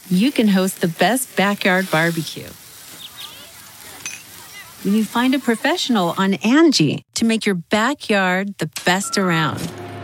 you can host the best backyard barbecue. When you find a professional on Angie to make your backyard the best around.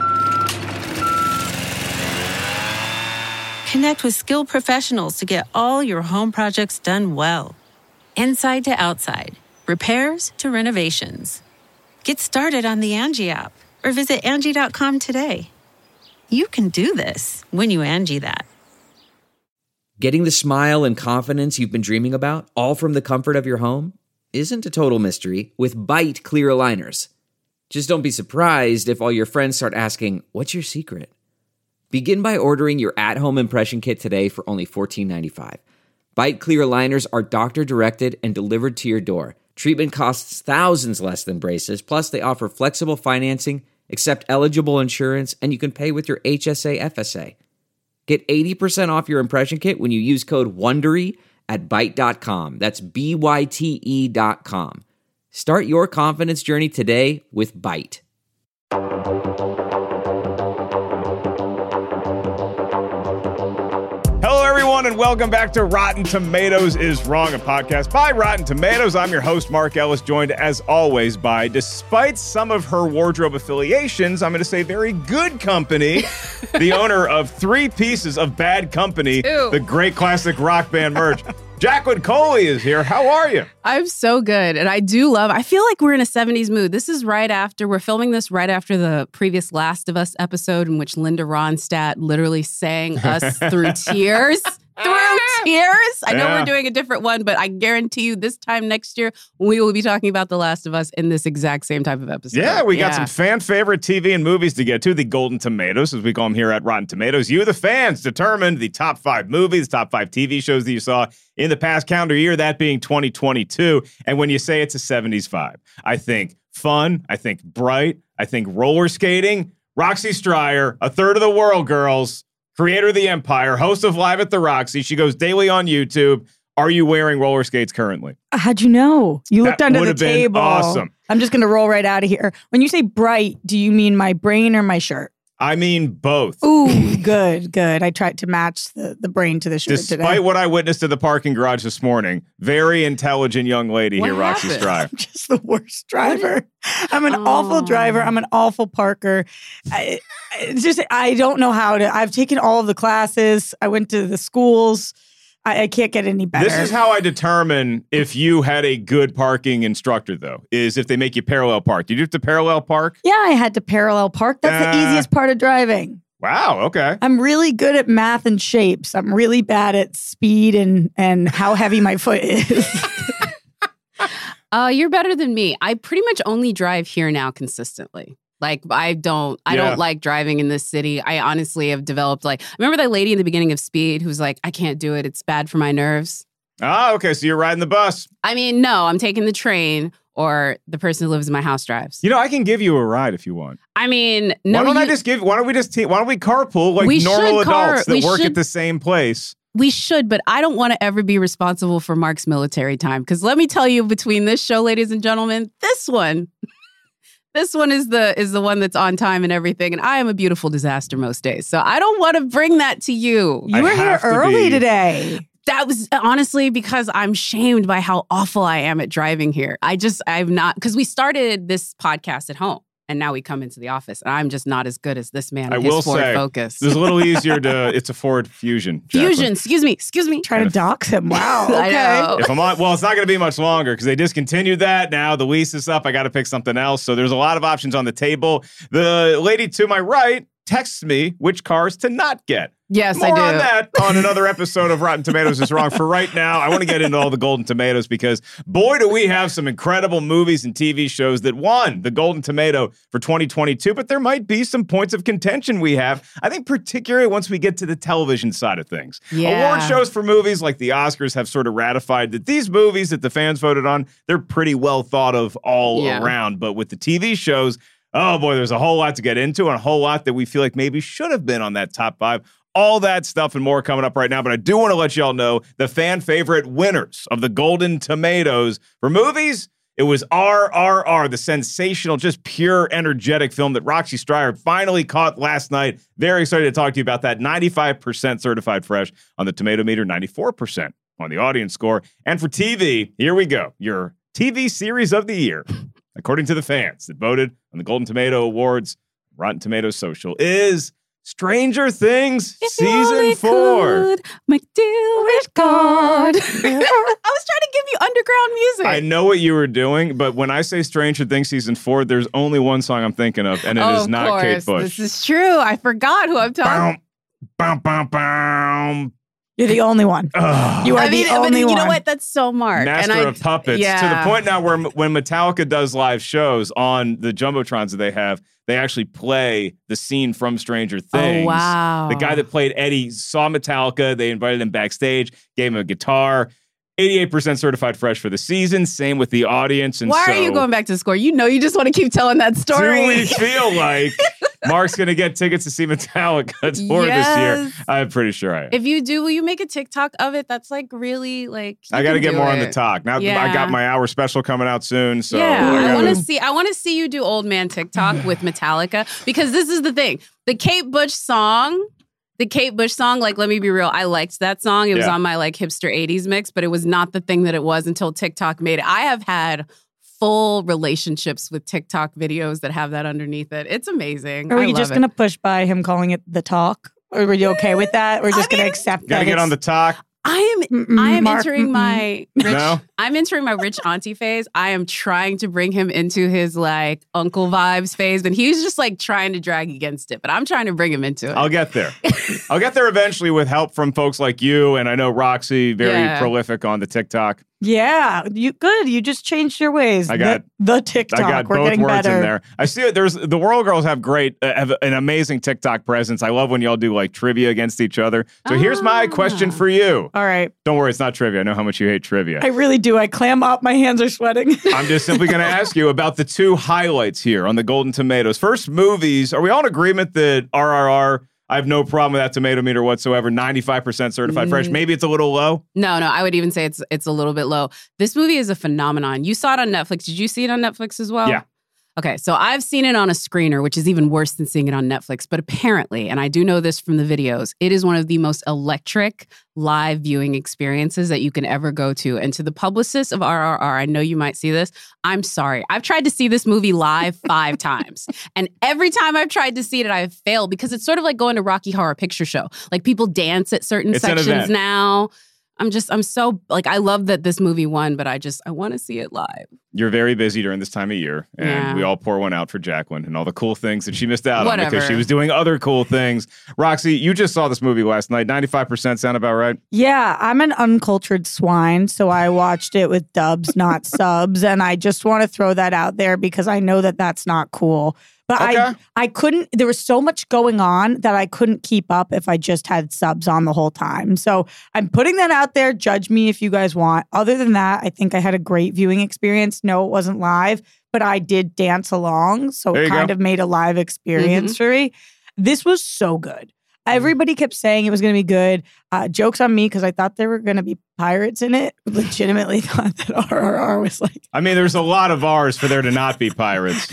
Connect with skilled professionals to get all your home projects done well. Inside to outside, repairs to renovations. Get started on the Angie app or visit Angie.com today. You can do this when you Angie that. Getting the smile and confidence you've been dreaming about, all from the comfort of your home, isn't a total mystery with Byte clear aligners. Just don't be surprised if all your friends start asking, "What's your secret?" Begin by ordering your at-home impression kit today for only $14.95. Byte clear aligners are doctor-directed and delivered to your door. Treatment costs thousands less than braces, plus they offer flexible financing, accept eligible insurance, and you can pay with your HSA FSA. Get 80% off your impression kit when you use code WONDERY at Byte.com. That's BYTE.com. Start your confidence journey today with Byte. Hello, everyone, and welcome back to Rotten Tomatoes is Wrong, a podcast by Rotten Tomatoes. I'm your host, Mark Ellis, joined as always by, despite some of her wardrobe affiliations, I'm going to say very good company, the owner of 3 pieces of Bad Company, the great classic rock band merch. Jacqueline Coley is here. How are you? I'm so good. And I feel like we're in a 70s mood. We're filming this right after the previous Last of Us episode in which Linda Ronstadt literally sang us through tears. I know we're doing a different one, but I guarantee you this time next year, we will be talking about The Last of Us in this exact same type of episode. Yeah, we got some fan favorite TV and movies to get to, the Golden Tomatoes, as we call them here at Rotten Tomatoes. You, the fans, determined the top 5 movies, top 5 TV shows that you saw in the past calendar year, that being 2022. And when you say it's a 70s vibe, I think fun, I think bright, I think roller skating. Roxy Stryer, A Third of the World Girls, creator of The Empire, host of Live at the Roxy. She goes daily on YouTube. Are you wearing roller skates currently? How'd you know? You looked under the table. Awesome. I'm just going to roll right out of here. When you say bright, do you mean my brain or my shirt? I mean both. Ooh, good. I tried to match the brain to the shirt today. Despite what I witnessed in the parking garage this morning, very intelligent young lady here, Roxy Stryer. I'm just the worst driver. I'm an awful driver. I'm an awful parker. I don't know how to. I've taken all of the classes. I went to the schools. I can't get any better. This is how I determine if you had a good parking instructor, though, is if they make you parallel park. Did you have to parallel park? Yeah, I had to parallel park. That's the easiest part of driving. Wow, okay. I'm really good at math and shapes. I'm really bad at speed and how heavy my foot is. You're better than me. I pretty much only drive here now consistently. Like, I don't like driving in this city. I honestly have developed, I remember that lady in the beginning of Speed who's like, I can't do it. It's bad for my nerves. Ah, okay. So you're riding the bus. I mean, no, I'm taking the train, or the person who lives in my house drives. You know, I can give you a ride if you want. I mean, no. Why don't we carpool like normal adults that work at the same place? We should, but I don't want to ever be responsible for Mark's military time. Because let me tell you, between this show, ladies and gentlemen, this one is the one that's on time and everything. And I am a beautiful disaster most days. So I don't want to bring that to you. You were here early today. That was honestly because I'm shamed by how awful I am at driving here. I'm not, because we started this podcast at home. And now we come into the office, and I'm just not as good as this man in his Ford Focus. It's a little easier it's a Ford Fusion. Fusion, excuse me. Trying to dox him. Wow. Okay. I know. It's not going to be much longer because they discontinued that. Now the lease is up. I got to pick something else. So there's a lot of options on the table. The lady to my right texts me which cars to not get. Yes, More I do. on that on another episode of Rotten Tomatoes is Wrong. For right now, I want to get into all the Golden Tomatoes because, boy, do we have some incredible movies and TV shows that won the Golden Tomato for 2022, but there might be some points of contention we have, I think, particularly once we get to the television side of things. Yeah. Award shows for movies like the Oscars have sort of ratified that these movies that the fans voted on, they're pretty well thought of all around. But with the TV shows, oh boy, there's a whole lot to get into and a whole lot that we feel like maybe should have been on that top 5. All that stuff and more coming up right now. But I do want to let y'all know the fan favorite winners of the Golden Tomatoes for movies It was RRR, the sensational, just pure, energetic film that Roxy Stryer finally caught last night. Very excited to talk to you about that. 95% certified fresh on the Tomato Meter, 94% on the audience score. And for TV, here we go. Your TV series of the year, according to the fans that voted on the Golden Tomato Awards, Rotten Tomatoes Social, is Stranger Things Season 4. McDeal with God. I was trying to give you underground music. I know what you were doing, but when I say Stranger Things Season 4, there's only one song I'm thinking of, and it is not Kate Bush. This is true. I forgot who I'm talking about. Bam, bam, bam. You're the only one. You are the only one. You know what? That's so Mark. Master of puppets. Yeah. To the point now where when Metallica does live shows on the Jumbotrons that they have, they actually play the scene from Stranger Things. Oh, wow. The guy that played Eddie saw Metallica. They invited him backstage, gave him a guitar. 88% certified fresh for the season. Same with the audience. And why are you going back to the score? You know you just want to keep telling that story. Do we feel like Mark's going to get tickets to see Metallica tour this year? I'm pretty sure I am. If you do, will you make a TikTok of it? That's like really like. I got to get more on the talk. Now I got my hour special coming out soon. So I want to see you do old man TikTok with Metallica, because this is the thing. The Kate Bush song, like, let me be real, I liked that song. It was on my like hipster 80s mix, but it was not the thing that it was until TikTok made it. I have had full relationships with TikTok videos that have that underneath it. It's amazing. Are we just going to push by him calling it the talk? Or were you okay with that? We're just going to accept that. Got to get on the talk. I am entering my rich auntie phase. I am trying to bring him into his like uncle vibes phase, and he's just like trying to drag against it. But I'm trying to bring him into it. I'll get there. I'll get there eventually with help from folks like you, and I know Roxy, very prolific on the TikTok. Yeah, you just changed your ways. I got the TikTok. I got We're both getting words better. in there. I see it. There's the World Girls have an amazing TikTok presence. I love when y'all do like trivia against each other. So here's my question for you. All right. Don't worry, it's not trivia. I know how much you hate trivia. I really do. I clam up. My hands are sweating. I'm just simply going to ask you about the two highlights here on the Golden Tomatoes. First, movies. Are we all in agreement that RRR? I have no problem with that tomato meter whatsoever. 95% certified fresh. Maybe it's a little low. No. I would even say it's a little bit low. This movie is a phenomenon. You saw it on Netflix. Did you see it on Netflix as well? Yeah. Okay, so I've seen it on a screener, which is even worse than seeing it on Netflix. But apparently, and I do know this from the videos, it is one of the most electric live viewing experiences that you can ever go to. And to the publicists of RRR, I know you might see this. I'm sorry. I've tried to see this movie live 5 times. And every time I've tried to see it, I've failed, because it's sort of like going to Rocky Horror Picture Show. Like, people dance at certain sections now. I'm so, like, I love that this movie won, but I want to see it live. You're very busy during this time of year, and we all pour one out for Jacqueline and all the cool things that she missed out on because she was doing other cool things. Roxy, you just saw this movie last night. 95% sound about right? Yeah, I'm an uncultured swine, so I watched it with dubs, not subs, and I just want to throw that out there because I know that that's not cool. But I couldn't, there was so much going on that I couldn't keep up if I just had subs on the whole time. So I'm putting that out there. Judge me if you guys want. Other than that, I think I had a great viewing experience. No, it wasn't live, but I did dance along. So it kind of made a live experience for me. This was so good. Everybody kept saying it was going to be good. Joke's on me because I thought there were going to be pirates in it. Legitimately thought that RRR was like... I mean, there's a lot of R's for there to not be pirates.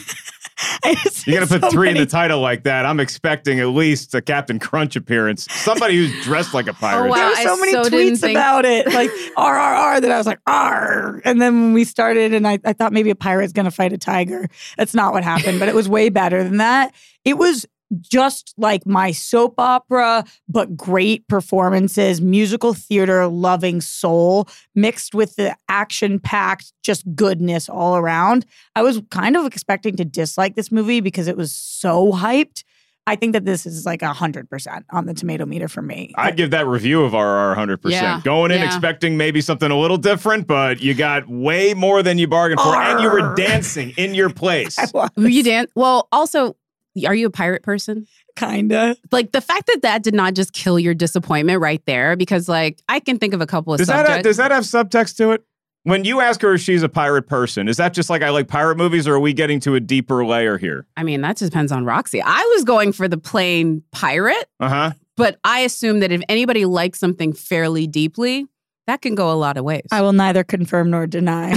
You're going to put 3 in the title like that. I'm expecting at least a Captain Crunch appearance. Somebody who's dressed like a pirate. Oh, wow. There were so many tweets about it. Like, RRR, that I was like, R. And then when we started, and I thought maybe a pirate's going to fight a tiger. That's not what happened, but it was way better than that. It was just like my soap opera, but great performances, musical theater loving soul mixed with the action-packed just goodness all around. I was kind of expecting to dislike this movie because it was so hyped. I think that this is like 100% on the tomato meter for me. I'd give that review of RRR 100%. Yeah. Going in expecting maybe something a little different, but you got way more than you bargained for, and you were dancing in your place. Were you dance? Well, also, are you a pirate person? Kinda. Like, the fact that did not just kill your disappointment right there, because like I can think of a couple of subjects. Does that have subtext to it? When you ask her if she's a pirate person, is that just like I like pirate movies, or are we getting to a deeper layer here? I mean, that just depends on Roxy. I was going for the plain pirate, but I assume that if anybody likes something fairly deeply, that can go a lot of ways. I will neither confirm nor deny.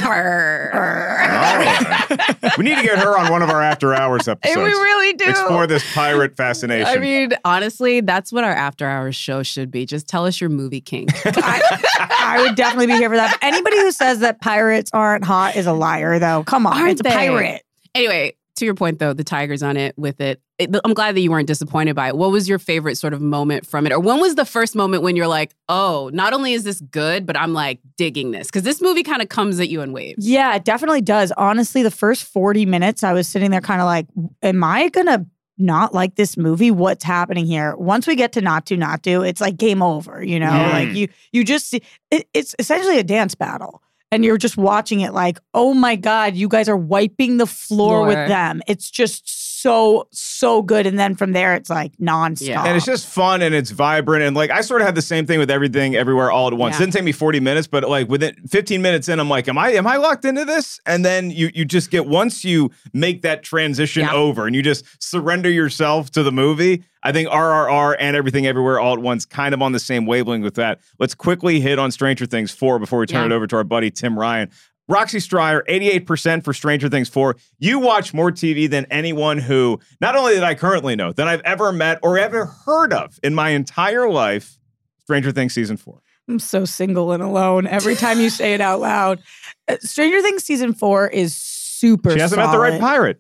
We need to get her on one of our After Hours episodes. We really do. Explore this pirate fascination. I mean, honestly, that's what our After Hours show should be. Just tell us your movie kink. I would definitely be here for that. Anybody who says that pirates aren't hot is a liar, though. Come on, Aren't it's a they? pirate. Anyway, to your point, though, the Tiger's on it with it. I'm glad that you weren't disappointed by it. What was your favorite sort of moment from it? Or when was the first moment when you're like, oh, not only is this good, but I'm like digging this? Because this movie kind of comes at you in waves. Yeah, it definitely does. Honestly, the first 40 minutes, I was sitting there kind of like, am I going to not like this movie? What's happening here? Once we get to not do, it's like game over, you know? Like you just see, it's essentially a dance battle. And you're just watching it like, oh my God, you guys are wiping the floor with them. It's just so good. And then from there, it's like nonstop. Yeah. And it's just fun and it's vibrant. And like, I sort of had the same thing with Everything Everywhere All at Once. It didn't take me 40 minutes, but like within 15 minutes in, I'm like, am I locked into this? And then you just get, once you make that transition over and you just surrender yourself to the movie, I think RRR and Everything Everywhere All at Once kind of on the same wavelength with that. Let's quickly hit on Stranger Things 4 before we turn it over to our buddy Tim Ryan. Roxy Stryer, 88% for Stranger Things 4. You watch more TV than anyone who, not only that I currently know, that I've ever met or ever heard of in my entire life. Stranger Things Season 4. I'm so single and alone every time you say it out loud. Stranger Things Season 4 is super solid. She hasn't met the right pirate.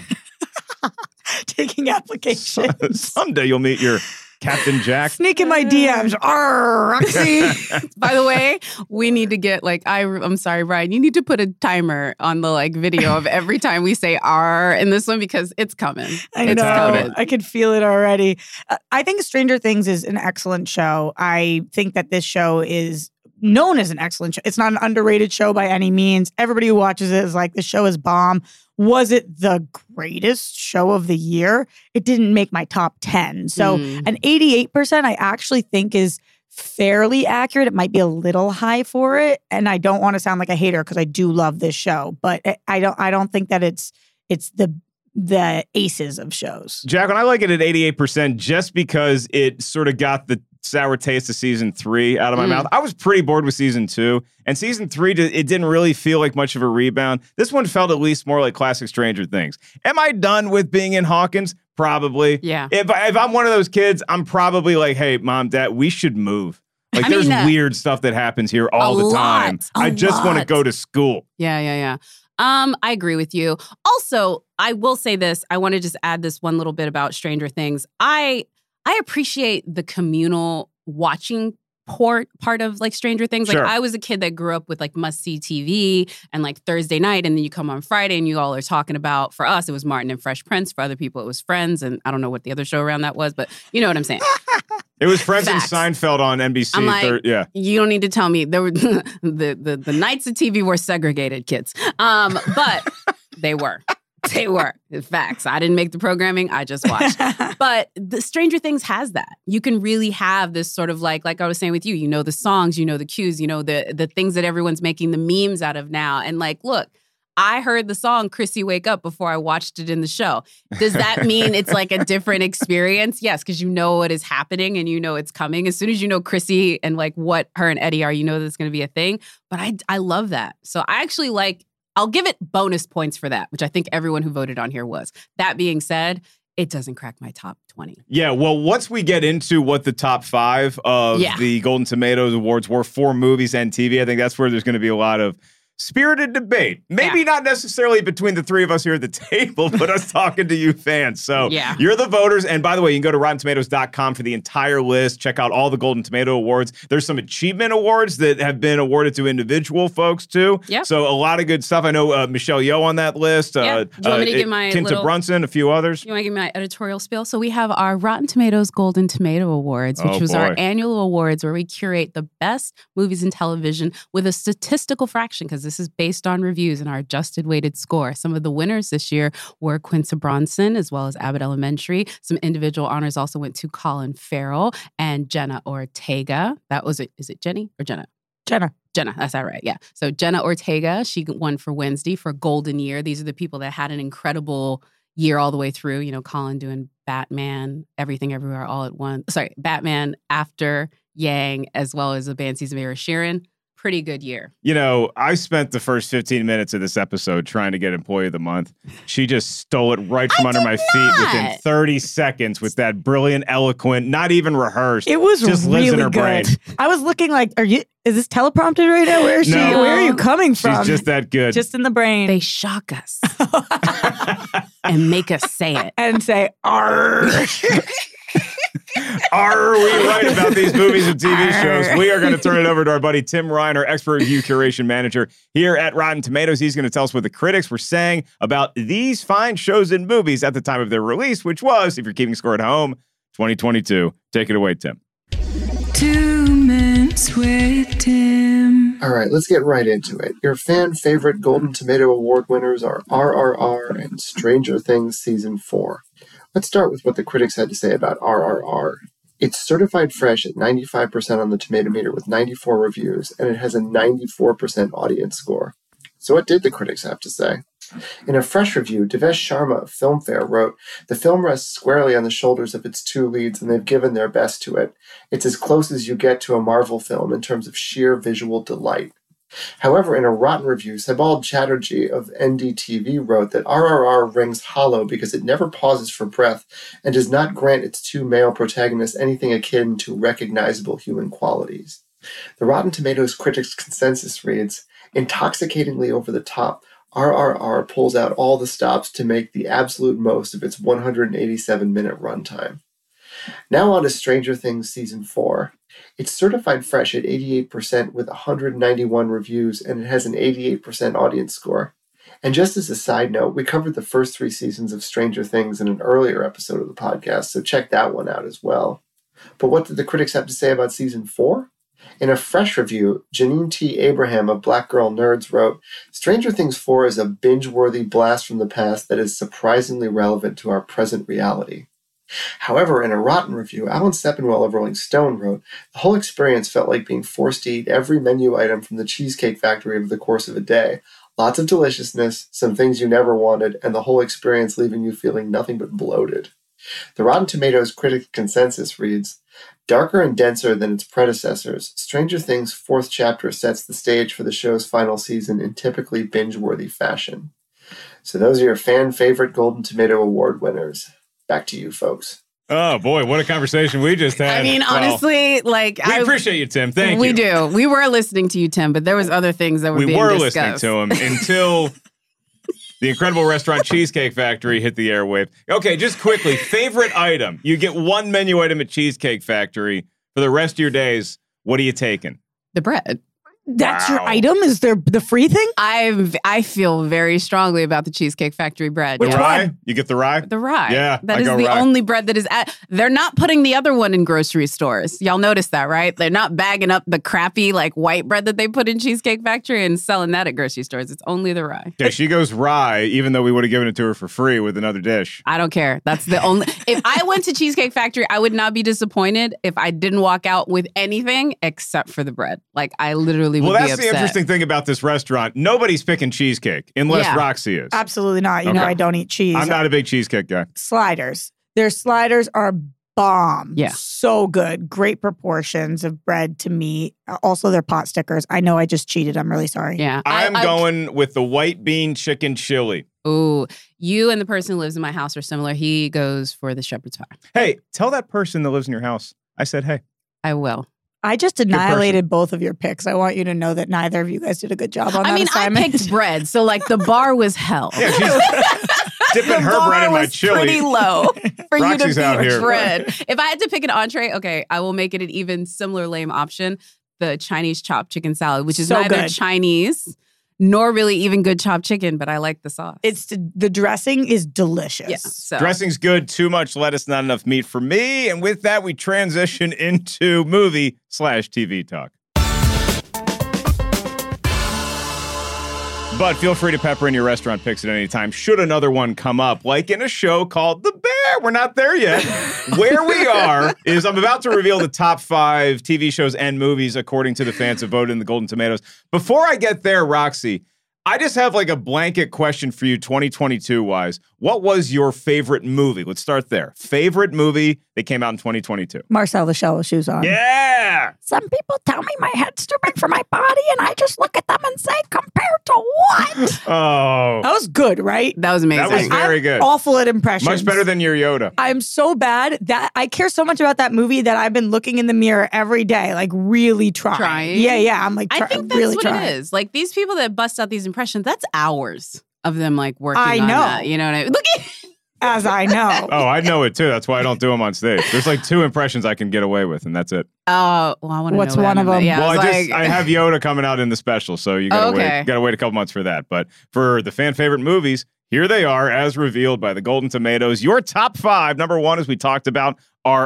Taking applications. Someday you'll meet your Captain Jack. Sneak in my DMs. Roxy. By the way, we need to get like, I'm sorry, Brian, you need to put a timer on the like video of every time we say R in this one because it's coming. I know. I could feel it already. I think Stranger Things is an excellent show. I think that this show is known as an excellent show. It's not an underrated show by any means. Everybody who watches it is like, this show is bomb. Was it the greatest show of the year? It didn't make my top 10. So an 88% I actually think is fairly accurate. It might be a little high for it. And I don't want to sound like a hater because I do love this show. But I don't think that it's the aces of shows. Jack, and I like it at 88% just because it sort of got the sour taste of season 3 out of my mouth. I was pretty bored with season 2, and season 3, it didn't really feel like much of a rebound. This one felt at least more like classic Stranger Things. Am I done with being in Hawkins? Probably. Yeah. If I'm one of those kids, I'm probably like, hey, Mom, Dad, we should move. Like, there's weird stuff that happens here all the time. I just want to go to school. Yeah. I agree with you. Also, I will say this. I want to just add this one little bit about Stranger Things. I appreciate the communal watching part of like Stranger Things. Like I was a kid that grew up with like must-see TV and like Thursday night, and then you come on Friday and you all are talking about, for us, it was Martin and Fresh Prince. For other people, it was Friends. And I don't know what the other show around that was, but you know what I'm saying. It was Friends and Seinfeld on NBC. I'm like, you don't need to tell me. There were the nights of TV were segregated, kids. But they were. They were. Facts. I didn't make the programming. I just watched. But the Stranger Things has that. You can really have this sort of like I was saying with you, you know the songs, you know the cues, you know the things that everyone's making the memes out of now. And like, look, I heard the song Chrissy Wake Up before I watched it in the show. Does that mean it's like a different experience? Yes, because you know what is happening and you know it's coming. As soon as you know Chrissy and like what her and Eddie are, you know that's going to be a thing. But I love that. So I actually I'll give it bonus points for that, which I think everyone who voted on here was. That being said, it doesn't crack my top 20. Yeah, well, once we get into what the top 5 of the Golden Tomatoes Awards were for movies and TV, I think that's where there's going to be a lot of spirited debate. Maybe not necessarily between the three of us here at the table, but us talking to you fans. So you're the voters. And by the way, you can go to RottenTomatoes.com for the entire list. Check out all the Golden Tomato Awards. There's some achievement awards that have been awarded to individual folks too. Yep. So a lot of good stuff. I know Michelle Yeoh on that list. Do you want me to give my Kinta Brunson, a few others. You want to give me my editorial spiel? So we have our Rotten Tomatoes Golden Tomato Awards, which was our annual awards where we curate the best movies in television with a statistical fraction, because this is based on reviews and our adjusted weighted score. Some of the winners this year were Quinta Brunson as well as Abbott Elementary. Some individual honors also went to Colin Farrell and Jenna Ortega. Is it Jenny or Jenna? Jenna, that's that right? Yeah. So Jenna Ortega, she won for Wednesday for Golden Year. These are the people that had an incredible year all the way through. You know, Colin doing Batman, Everything Everywhere All at Once. Sorry, Batman, After, Yang, as well as the band season of Ira Sheeran. pretty good year. You know, I spent the first 15 minutes of this episode trying to get Employee of the Month. She just stole it right from under my feet within 30 seconds with that brilliant, eloquent, not even rehearsed. It was just really lives in her brain. good. I was looking like, is this teleprompted right now? Where is she? No. Where are you coming from? She's just that good. Just in the brain. They shock us and make us say it. And say, "Arr." Are we right about these movies and TV shows? We are going to turn it over to our buddy Tim Ryan, our expert review curation manager here at Rotten Tomatoes. He's going to tell us what the critics were saying about these fine shows and movies at the time of their release, which was, if you're keeping score at home, 2022. Take it away, Tim. 2 Minutes with Tim. All right, let's get right into it. Your fan favorite Golden Tomato Award winners are RRR and Stranger Things Season 4. Let's start with what the critics had to say about RRR. It's certified fresh at 95% on the Tomato Meter with 94 reviews, and it has a 94% audience score. So what did the critics have to say? In a fresh review, Devesh Sharma of Filmfare wrote, "The film rests squarely on the shoulders of its two leads, and they've given their best to it. It's as close as you get to a Marvel film in terms of sheer visual delight." However, in a rotten review, Sebald Chatterjee of NDTV wrote that RRR rings hollow because it never pauses for breath and does not grant its two male protagonists anything akin to recognizable human qualities. The Rotten Tomatoes critics' consensus reads, "Intoxicatingly over the top, RRR pulls out all the stops to make the absolute most of its 187-minute runtime." Now on to Stranger Things Season 4. It's certified fresh at 88% with 191 reviews, and it has an 88% audience score. And just as a side note, we covered the first 3 seasons of Stranger Things in an earlier episode of the podcast, so check that one out as well. But what did the critics have to say about Season 4? In a fresh review, Janine T. Abraham of Black Girl Nerds wrote, "Stranger Things 4 is a binge-worthy blast from the past that is surprisingly relevant to our present reality." However, in a rotten review, Alan Sepinwall of Rolling Stone wrote, "The whole experience felt like being forced to eat every menu item from the Cheesecake Factory over the course of a day. Lots of deliciousness, some things you never wanted, and the whole experience leaving you feeling nothing but bloated." The Rotten Tomatoes critic consensus reads, "Darker and denser than its predecessors, Stranger Things' 4th chapter sets the stage for the show's final season in typically binge-worthy fashion." So those are your fan-favorite Golden Tomato Award winners. Back to you, folks. Oh, boy, what a conversation we just had. I mean, honestly, we appreciate you, Tim. Thank you. We do. We were listening to you, Tim, but there was other things that were being discussed. Listening to him until the incredible restaurant Cheesecake Factory hit the airwaves. Okay, just quickly, favorite item. You get one menu item at Cheesecake Factory for the rest of your days. What are you taking? The bread. That's your item? Is there the free thing? I feel very strongly about the Cheesecake Factory bread. The rye? You get the rye? The rye. Yeah, that is the only bread that is they're not putting the other one in grocery stores. Y'all notice that, right? They're not bagging up the crappy like white bread that they put in Cheesecake Factory and selling that at grocery stores. It's only the rye. Okay, she goes rye, even though we would have given it to her for free with another dish. I don't care. That's the only. If I went to Cheesecake Factory, I would not be disappointed if I didn't walk out with anything except for the bread. Like I literally would be upset. Well, that's the interesting thing about this restaurant. Nobody's picking cheesecake unless Roxy is. Absolutely not. You know I don't eat cheese. I'm not a big cheesecake guy. Sliders. Their sliders are bomb. Yeah. So good. Great proportions of bread to meat. Also, their pot stickers. I know I just cheated. I'm really sorry. Yeah. I'm going with the white bean chicken chili. Ooh, you and the person who lives in my house are similar. He goes for the shepherd's pie. Hey, tell that person that lives in your house I said hey. I will. I just annihilated both of your picks. I want you to know that neither of you guys did a good job on that assignment. I picked bread, so like the bar was hell. Yeah, she's dipping her bread in my chili. Pretty low for Roxy's you to out beat here. bread. If I had to pick an entree, okay, I will make it an even similar lame option: the Chinese chopped chicken salad, which is So neither good. Chinese nor really even good chopped chicken, but I like the sauce. The dressing is delicious. Yeah, so. Dressing's good, too much lettuce, not enough meat for me. And with that, we transition into movie/TV talk. But feel free to pepper in your restaurant picks at any time should another one come up, like in a show called The Bear. We're not there yet. Where we are is I'm about to reveal the top 5 TV shows and movies according to the fans who voted in the Golden Tomatoes. Before I get there, Roxy, I just have like a blanket question for you 2022-wise. what was your favorite movie? Let's start there. Favorite movie that came out in 2022. Marcel the Shell with Shoes On. Yeah. Some people tell me my head's too big for my body, and I just look at them and say, compared to what? Oh. That was good, right? That was amazing. That was very good. Awful at impressions. Much better than your Yoda. I'm so bad that I care so much about that movie that I've been looking in the mirror every day, like really trying. Yeah. I'm like, I think that's really what trying. it is. Like these people that bust out these impressions, that's hours of them like working I on know. that. You know what I mean? Look at As I know. Oh, I know it too. That's why I don't do them on stage. There's like 2 impressions I can get away with, and that's it. well, I want to What's know one of them? Yeah, Well, I I have Yoda coming out in the special, so you gotta wait a couple months for that. But for the fan favorite movies, here they are as revealed by the Golden Tomatoes. Your top 5. Number 1, as we talked about,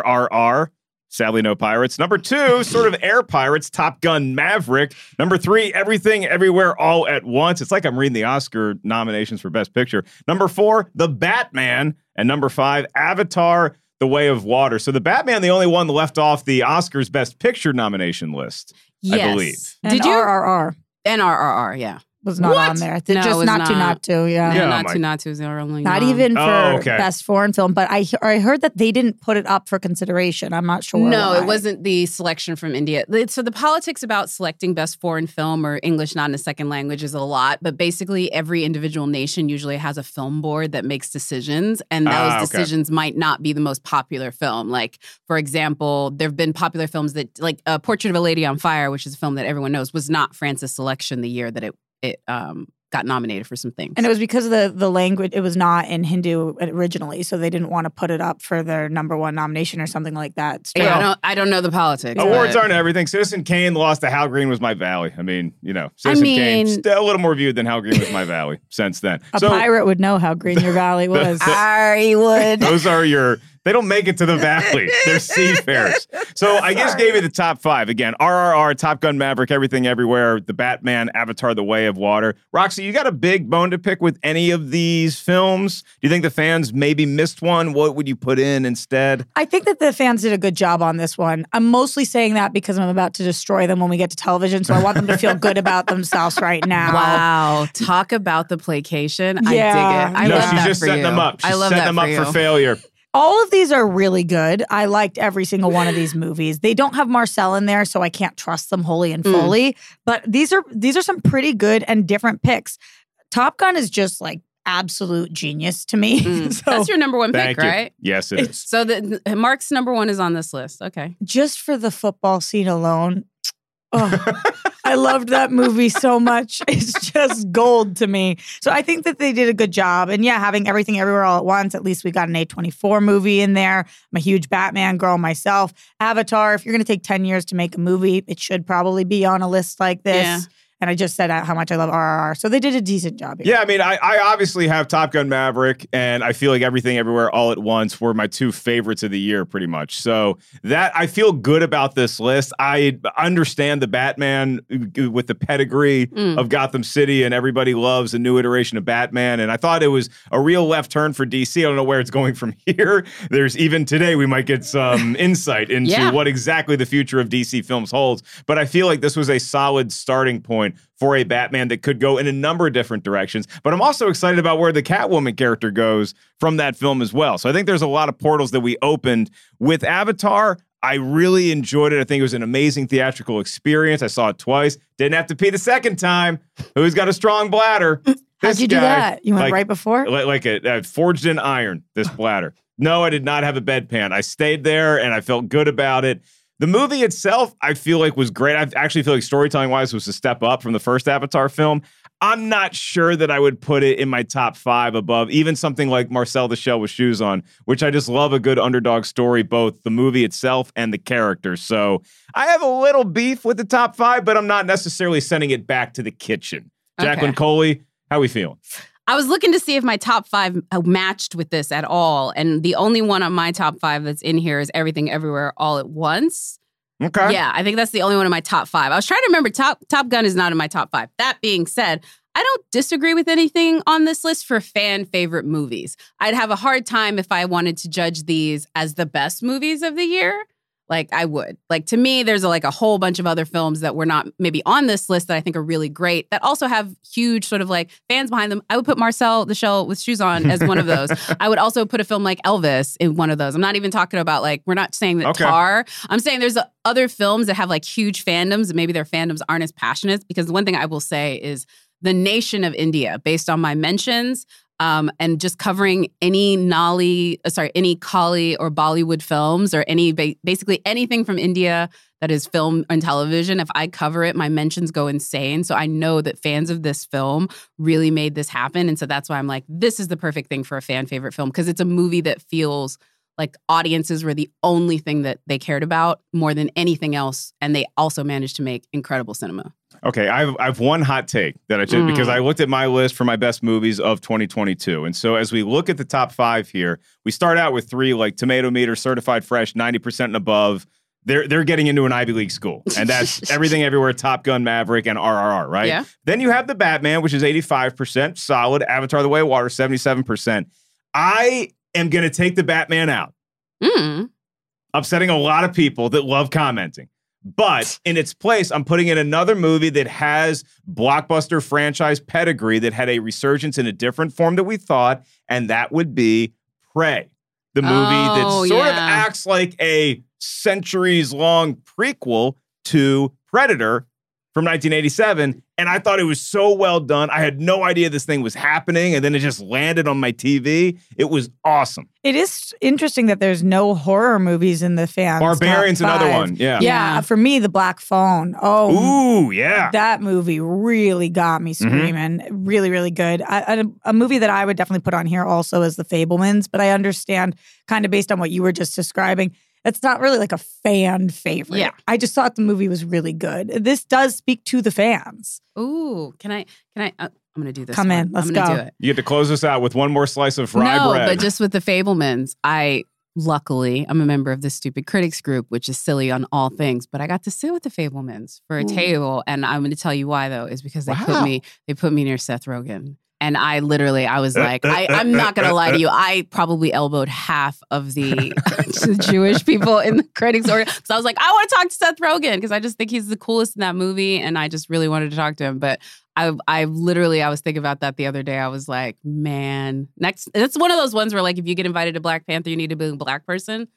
RRR. Sadly, no Pirates. Number 2, sort of air pirates, Top Gun Maverick. Number 3, Everything Everywhere All at Once. It's like I'm reading the Oscar nominations for Best Picture. Number 4, The Batman. And number 5, Avatar, The Way of Water. So The Batman, the only one left off the Oscars Best Picture nomination list, yes. I believe. And Did you? RRR NRRR, yeah. was not What? on there. No, Just it was not to. Yeah. Yeah, Not to is our only Not nom. even for okay. best foreign film, but I heard that they didn't put it up for consideration. I'm not sure. No, why. it wasn't the selection from India. So the politics about selecting best foreign film or English not in a second language is a lot, but basically every individual nation usually has a film board that makes decisions, and those decisions might not be the most popular film. Like, for example, there have been popular films that, like Portrait of a Lady on Fire, which is a film that everyone knows, was not France's selection the year that it got nominated for some things. And it was because of the language. It was not in Hindu originally, so they didn't want to put it up for their number 1 nomination or something like that. Yeah, I don't know the politics. Awards but- aren't everything. Citizen Kane lost to How Green Was My Valley. I mean, Citizen Kane still a little more viewed than How Green Was My Valley since then. A pirate would know how green your valley was. I would. Those are they don't make it to the valley. They're seafarers. So I just gave you the top 5. Again, RRR, Top Gun Maverick, Everything Everywhere, The Batman, Avatar, The Way of Water. Roxy, you got a big bone to pick with any of these films? Do you think the fans maybe missed one? What would you put in instead? I think that the fans did a good job on this one. I'm mostly saying that because I'm about to destroy them when we get to television, so I want them to feel good about themselves right now. Wow. Talk about the placation. Yeah. I dig it. I love she's that just for setting you. them up. She's I love setting that them up you. for failure. All of these are really good. I liked every single one of these movies. They don't have Marcel in there, so I can't trust them wholly and fully. But these are some pretty good and different picks. Top Gun is just like absolute genius to me. So That's your number 1 pick, Thank you. right? Yes, it is. So Mark's number 1 is on this list. Okay. just for the football scene alone, I loved that movie so much. It's just gold to me. So I think that they did a good job. And yeah, having Everything Everywhere All at Once, at least we got an A24 movie in there. I'm a huge Batman girl myself. Avatar, if you're going to take 10 years to make a movie, it should probably be on a list like this. Yeah. And I just said how much I love RRR. So they did a decent job here. Yeah, I mean, I obviously have Top Gun Maverick, and I feel like Everything Everywhere All at Once were my 2 favorites of the year, pretty much. So that I feel good about this list. I understand the Batman with the pedigree of Gotham City, and everybody loves a new iteration of Batman. And I thought it was a real left turn for DC. I don't know where it's going from here. There's even today we might get some insight into what exactly the future of DC films holds. But I feel like this was a solid starting point for a Batman that could go in a number of different directions. But I'm also excited about where the Catwoman character goes from that film as well. So I think there's a lot of portals that we opened with Avatar. I really enjoyed it. I think it was an amazing theatrical experience. I saw it twice. Didn't have to pee the second time. Who's got a strong bladder? How'd you do that? You went right before? Like a forged in iron, this bladder. No, I did not have a bedpan. I stayed there and I felt good about it. The movie itself, I feel like was great. I actually feel like storytelling-wise was a step up from the first Avatar film. I'm not sure that I would put it in my top 5 above even something like Marcel the Shell with Shoes On, which I just love a good underdog story, both the movie itself and the characters. So I have a little beef with the top 5, but I'm not necessarily sending it back to the kitchen. Jacqueline Coley, how we feeling? I was looking to see if my top 5 matched with this at all. And the only one on my top 5 that's in here is Everything Everywhere All at Once. Okay. Yeah, I think that's the only one in my top 5. I was trying to remember Top Gun is not in my top 5. That being said, I don't disagree with anything on this list for fan favorite movies. I'd have a hard time if I wanted to judge these as the best movies of the year. Like, I would. Like, to me, there's a whole bunch of other films that were not maybe on this list that I think are really great that also have huge sort of like fans behind them. I would put Marcel the Shell with Shoes On as one of those. I would also put a film like Elvis in one of those. I'm not even talking about like, we're not saying that Tar. I'm saying there's other films that have like huge fandoms and maybe their fandoms aren't as passionate, because the one thing I will say is The Nation of India, based on my mentions, and just covering any Kali or Bollywood films or basically anything from India that is film and television. If I cover it, my mentions go insane. So I know that fans of this film really made this happen. And so that's why I'm like, this is the perfect thing for a fan favorite film, because it's a movie that feels like audiences were the only thing that they cared about more than anything else. And they also managed to make incredible cinema. Okay, I've one hot take that I should, because I looked at my list for my best movies of 2022. And so as we look at the top 5 here, we start out with 3 like Tomato Meter, Certified Fresh, 90% and above. They're getting into an Ivy League school. And that's Everything Everywhere, Top Gun, Maverick, and RRR, right? Yeah. Then you have The Batman, which is 85%, solid. Avatar: The Way of Water, 77%. I am going to take The Batman out. Upsetting a lot of people that love commenting. But in its place, I'm putting in another movie that has blockbuster franchise pedigree, that had a resurgence in a different form that we thought, and that would be Prey. The movie that sort of acts like a centuries-long prequel to Predator from 1987, and I thought it was so well done. I had no idea this thing was happening, and then it just landed on my TV. It was awesome. It is interesting that there's no horror movies in the fans. Barbarian's another one, Yeah, for me, The Black Phone. Ooh, yeah. That movie really got me screaming. Really, really good. A movie that I would definitely put on here also is The Fabelmans, but I understand kind of based on what you were just describing, it's not really like a fan favorite. Yeah. I just thought the movie was really good. This does speak to the fans. Ooh, can I, I'm going to do this. Come in, let's go. Do it. You get to close us out with one more slice of rye bread. No, but just with The Fabelmans, luckily, I'm a member of the Stupid Critics group, which is silly on all things, but I got to sit with The Fabelmans for a table, and I'm going to tell you why, though, is because they put me near Seth Rogen. And I was like, I'm not going to lie to you. I probably elbowed half of the Jewish people in the critics order. Because I was like, I want to talk to Seth Rogen because I just think he's the coolest in that movie. And I just really wanted to talk to him. But I was thinking about that the other day. I was like, man, it's one of those ones where like, if you get invited to Black Panther, you need to be a Black person.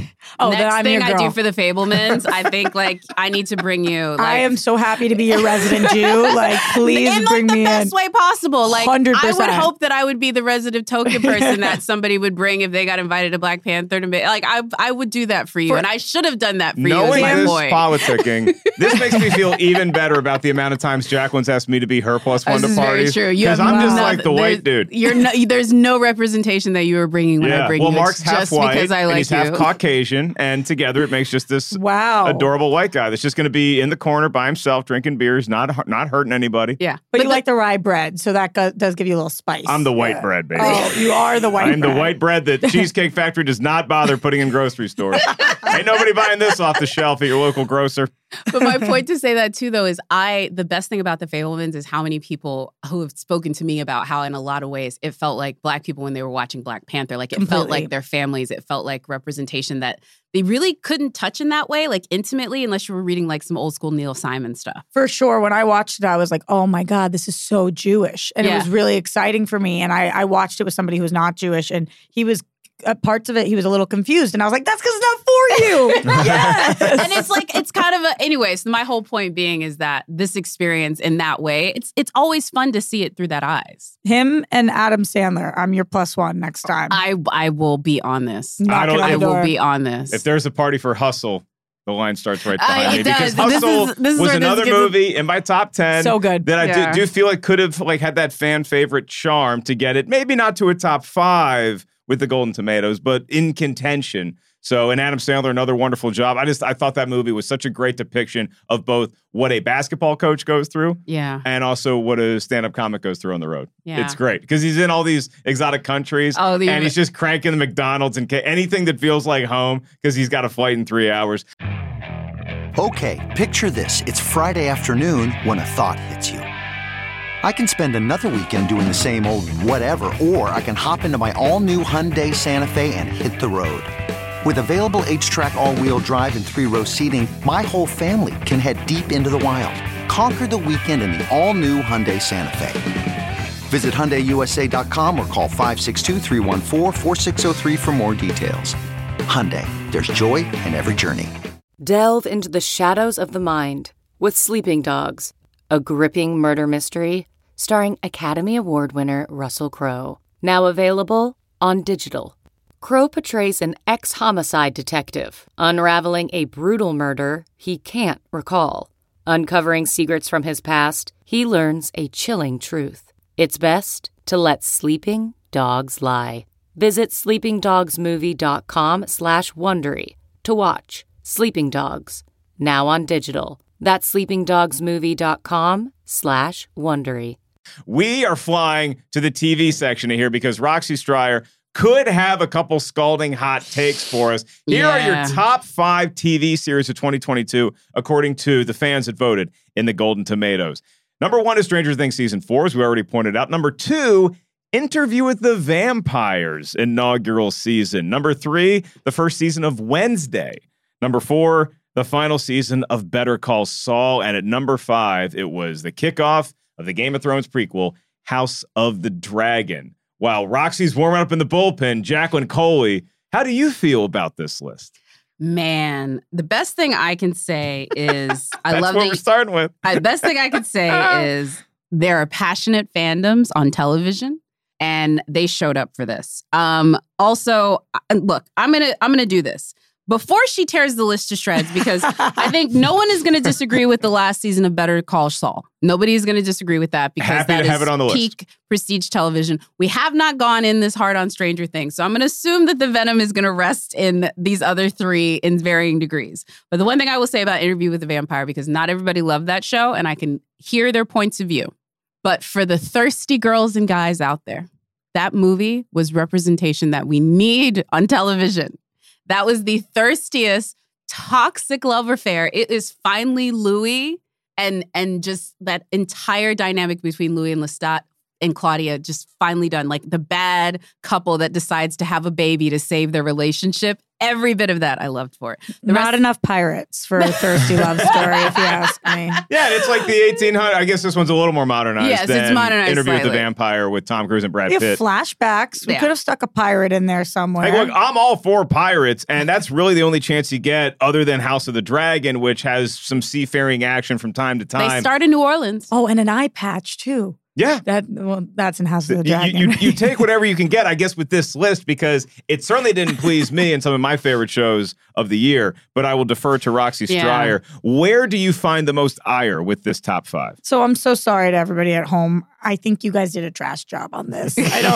Next thing I do for The Fabelmans, I think like I need to bring you. Like, I am so happy to be your resident Jew. Like, please bring me in. In the best way possible. Like, 100%. I would hope that I would be the resident token person that somebody would bring if they got invited to Black Panther to be like, I would do that for you, and I should have done that for you. Knowing this point. politicking, this makes me feel even better about the amount of times Jacqueline's asked me to be her +1 to parties. Because I'm just like the white dude. There's no representation that you are bringing when I bring you. Well, Mark's half just white, because I like and he's you. half Caucasian, and together it makes just this adorable white guy that's just going to be in the corner by himself drinking beers, not hurting anybody. Yeah, but you like the rye bread, so that does give you a little spice. I'm the white bread, baby. Oh, you are the white bread. I'm the white bread that Cheesecake Factory does not bother putting in grocery stores. Ain't nobody buying this off the shelf at your local grocer. But my point to say that too, though, is the best thing about The Fabelmans is how many people who have spoken to me about how in a lot of ways it felt like Black people when they were watching Black Panther, like it felt like their families, it felt like representation that they really couldn't touch in that way, like intimately, unless you were reading like some old school Neil Simon stuff. For sure. When I watched it, I was like, oh my God, this is so Jewish. And it was really exciting for me. And I watched it with somebody who was not Jewish, and he was parts of it, he was a little confused. And I was like, that's because it's not for you. Yes. And it's kind of anyways, my whole point being is that this experience in that way, it's always fun to see it through that eyes. Him and Adam Sandler, I'm your +1 next time. I will be on this. I will be on this. If there's a party for Hustle, the line starts right behind me. Does. Because Hustle this is was another movie in my top 10. So good. That I do feel like could have like had that fan favorite charm to get it, maybe not to a top 5 with the Golden Tomatoes, but in contention. So, and Adam Sandler, another wonderful job. I thought that movie was such a great depiction of both what a basketball coach goes through, and also what a stand-up comic goes through on the road. Yeah. It's great because he's in all these exotic countries, and he's just cranking the McDonald's and anything that feels like home because he's got a flight in 3 hours. Okay, picture this. It's Friday afternoon when a thought hits you. I can spend another weekend doing the same old whatever, or I can hop into my all-new Hyundai Santa Fe and hit the road. With available H-Track all-wheel drive and 3-row seating, my whole family can head deep into the wild. Conquer the weekend in the all-new Hyundai Santa Fe. Visit HyundaiUSA.com or call 562-314-4603 for more details. Hyundai, there's joy in every journey. Delve into the shadows of the mind with Sleeping Dogs, a gripping murder mystery starring Academy Award winner Russell Crowe. Now available on digital. Crowe portrays an ex-homicide detective unraveling a brutal murder he can't recall. Uncovering secrets from his past, he learns a chilling truth. It's best to let sleeping dogs lie. Visit sleepingdogsmovie.com/Wondery to watch Sleeping Dogs, now on digital. That's sleepingdogsmovie.com/Wondery. We are flying to the TV section here because Roxy Stryer could have a couple scalding hot takes for us. Here are your top 5 TV series of 2022, according to the fans that voted in the Golden Tomatoes. Number 1 is Stranger Things Season 4, as we already pointed out. Number 2, Interview with the Vampires inaugural season. Number 3, the first season of Wednesday. Number 4, the final season of Better Call Saul. And at number 5, it was the kickoff of the Game of Thrones prequel, House of the Dragon. While Roxy's warming up in the bullpen, Jacqueline Coley, how do you feel about this list? Man, the best thing I can say is That's what we're starting with. The best thing I could say is there are passionate fandoms on television, and they showed up for this. Also, look, I'm gonna do this before she tears the list to shreds, because I think no one is going to disagree with the last season of Better Call Saul. Nobody is going to disagree with that, because Happy that to have it on the peak list. Prestige television. We have not gone in this hard on Stranger Things, so I'm going to assume that the venom is going to rest in these other 3 in varying degrees. But the one thing I will say about Interview with the Vampire, because not everybody loved that show, and I can hear their points of view, but for the thirsty girls and guys out there, that movie was representation that we need on television. That was the thirstiest, toxic love affair. It is finally Louis and just that entire dynamic between Louis and Lestat and Claudia just finally done. Like the bad couple that decides to have a baby to save their relationship. Every bit of that I loved for it. Not enough pirates for a thirsty love story, if you ask me. Yeah, it's like the 1800s. I guess this one's a little more modernized. Yes, than it's modernized Interview with the slightly. Vampire with Tom Cruise and Brad We have Pitt. flashbacks. We could have stuck a pirate in there somewhere. Hey, look, I'm all for pirates, and that's really the only chance you get other than House of the Dragon, which has some seafaring action from time to time. They start in New Orleans. Oh, and an eye patch, too. Yeah. That's in House of the Dragon. You take whatever you can get, I guess, with this list, because it certainly didn't please me in some of my favorite shows of the year, but I will defer to Roxy Stryer. Where do you find the most ire with this top 5? So I'm so sorry to everybody at home. I think you guys did a trash job on this.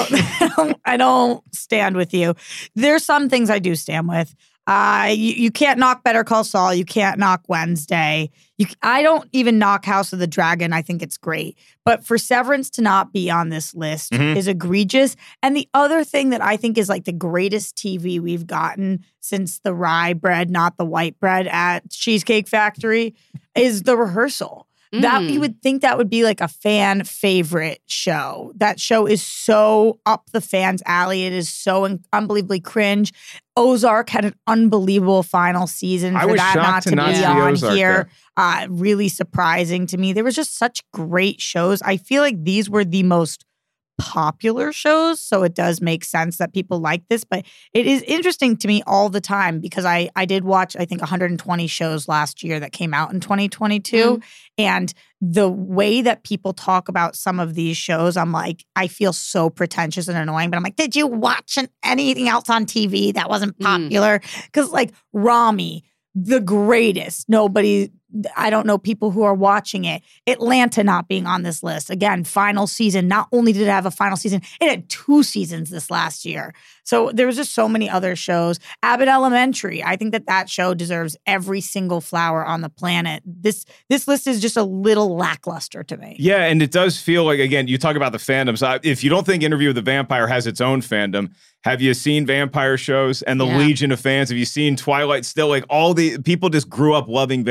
I don't stand with you. There's some things I do stand with. You can't knock Better Call Saul. You can't knock Wednesday. I don't even knock House of the Dragon. I think it's great. But for Severance to not be on this list is egregious. And the other thing that I think is like the greatest TV we've gotten since the rye bread, not the white bread at Cheesecake Factory, is The Rehearsal. That you would think that would be like a fan favorite show. That show is so up the fans' alley. It is so unbelievably cringe. Ozark had an unbelievable final season. I for was that shocked to not not to be see on Ozark here. Really surprising to me. There was just such great shows. I feel like these were the most popular shows, so it does make sense that people like this, but it is interesting to me all the time because I did watch, I think, 120 shows last year that came out in 2022, and the way that people talk about some of these shows, I'm like, I feel so pretentious and annoying, but I'm like, did you watch anything else on TV that wasn't popular? Because like Rami, the greatest, I don't know people who are watching it. Atlanta not being on this list. Again, final season. Not only did it have a final season, it had 2 seasons this last year. So there was just so many other shows. Abbott Elementary. I think that show deserves every single flower on the planet. This list is just a little lackluster to me. Yeah, and it does feel like, again, you talk about the fandoms. If you don't think Interview with the Vampire has its own fandom, have you seen vampire shows and the legion of fans? Have you seen Twilight still? Like all the people just grew up loving vampires.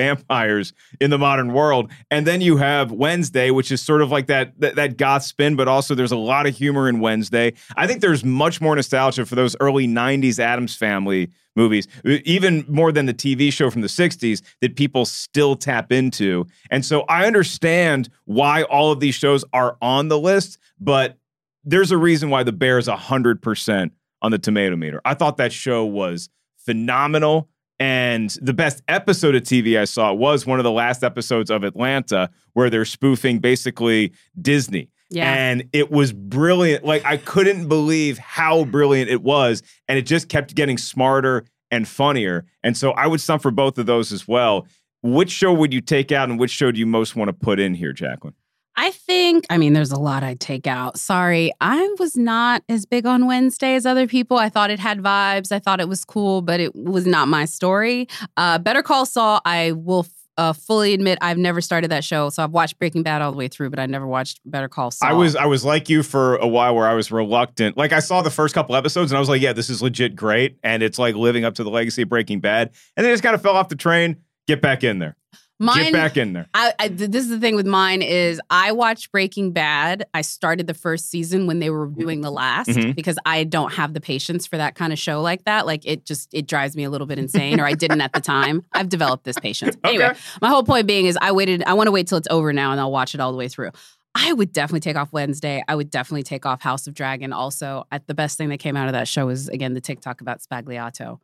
vampires in the modern world. And then you have Wednesday, which is sort of like that goth spin, but also there's a lot of humor in Wednesday. I think there's much more nostalgia for those early 90s Addams Family movies, even more than the TV show from the 60s that people still tap into. And so I understand why all of these shows are on the list, but there's a reason why The Bear is 100% on the tomato meter. I thought that show was phenomenal. And the best episode of TV I saw was one of the last episodes of Atlanta, where they're spoofing basically Disney. Yeah. And it was brilliant. Like, I couldn't believe how brilliant it was. And it just kept getting smarter and funnier. And so I would stump for both of those as well. Which show would you take out and which show do you most want to put in here, Jacqueline? I mean, there's a lot I'd take out. Sorry, I was not as big on Wednesday as other people. I thought it had vibes. I thought it was cool, but it was not my story. Better Call Saul, I will fully admit I've never started that show. So I've watched Breaking Bad all the way through, but I never watched Better Call Saul. I was like you for a while where I was reluctant. Like, I saw the first couple episodes and I was like, yeah, this is legit great. And it's like living up to the legacy of Breaking Bad. And then it just kind of fell off the train. Get back in there. Get back in there. This is the thing with mine is I watched Breaking Bad. I started the first season when they were doing the last because I don't have the patience for that kind of show like that. Like, it drives me a little bit insane, or I didn't at the time. I've developed this patience. Anyway, my whole point being is I want to wait till it's over now and I'll watch it all the way through. I would definitely take off Wednesday. I would definitely take off House of Dragon. Also, the best thing that came out of that show is, again, the TikTok about Spagliato.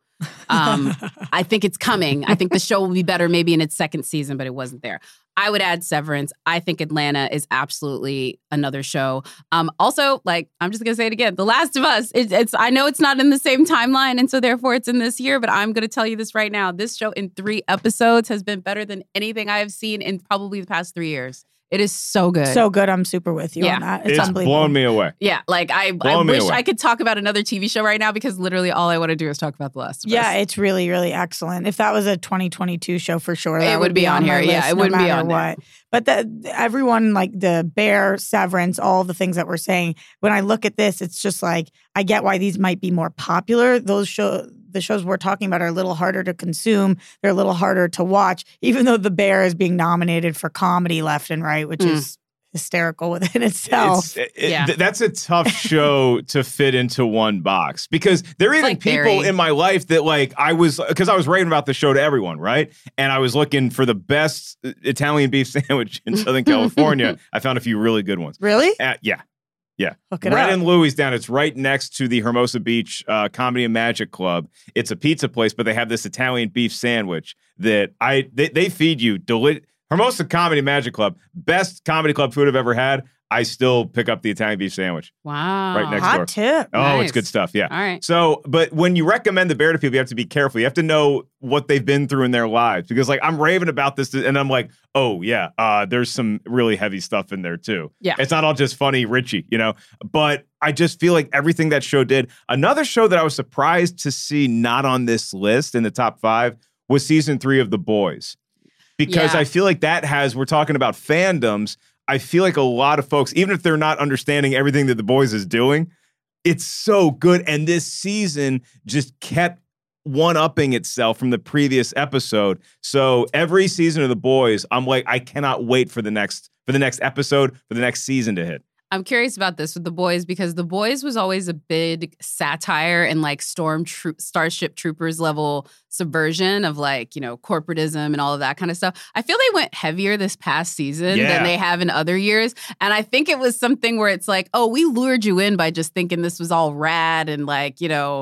I think it's coming. I think the show will be better maybe in its second season, but it wasn't there. I would add Severance. I think Atlanta is absolutely another show. Also, like, I'm just going to say it again, The Last of Us. It's I know it's not in the same timeline, and so therefore it's in this year, but I'm going to tell you this right now. This show in 3 episodes has been better than anything I have seen in probably the past 3 years. It is so good. So good. I'm super with you on that. It's unbelievable. blown me away. Yeah. Like, I wish I could talk about another TV show right now because literally all I want to do is talk about The Last of Us. Yeah, it's really, really excellent. If that was a 2022 show for sure, that it would be on here. Yeah, it wouldn't be on what. But everyone, like The Bear, Severance, all the things that we're saying, when I look at this, it's just like, I get why these might be more popular. The shows we're talking about are a little harder to consume. They're a little harder to watch, even though The Bear is being nominated for comedy left and right, which is hysterical within itself. That's a tough show to fit into one box because there are even like people Barry. in my life that because I was raving about the show to everyone, right? And I was looking for the best Italian beef sandwich in Southern California. I found a few really good ones. Really? Yeah. Hook it Red up. and Louie's down. It's right next to the Hermosa Beach Comedy and Magic Club. It's a pizza place, but they have this Italian beef sandwich that they feed you. Hermosa Comedy and Magic Club, best comedy club food I've ever had. I still pick up the Italian beef sandwich. Wow. Right next door. Hot tip. Oh, Nice. it's good stuff. Yeah. All right. So, but when you recommend The Bear to people, you have to be careful. You have to know what they've been through in their lives because, like, I'm raving about this and I'm like, oh, yeah, there's some really heavy stuff in there, too. Yeah. It's not all just funny, Richie, but I just feel like everything that show did. Another show that I was surprised to see not on this list in the top 5 was season 3 of The Boys. Because I feel like we're talking about fandoms. I feel like a lot of folks, even if they're not understanding everything that The Boys is doing, it's so good. And this season just kept one-upping itself from the previous episode. So every season of The Boys, I'm like, I cannot wait for the next episode, for the next season to hit. I'm curious about this with The Boys because The Boys was always a big satire and like Starship Troopers level subversion of like, corporatism and all of that kind of stuff. I feel they went heavier this past season than they have in other years. And I think it was something where it's like, oh, we lured you in by just thinking this was all rad and like,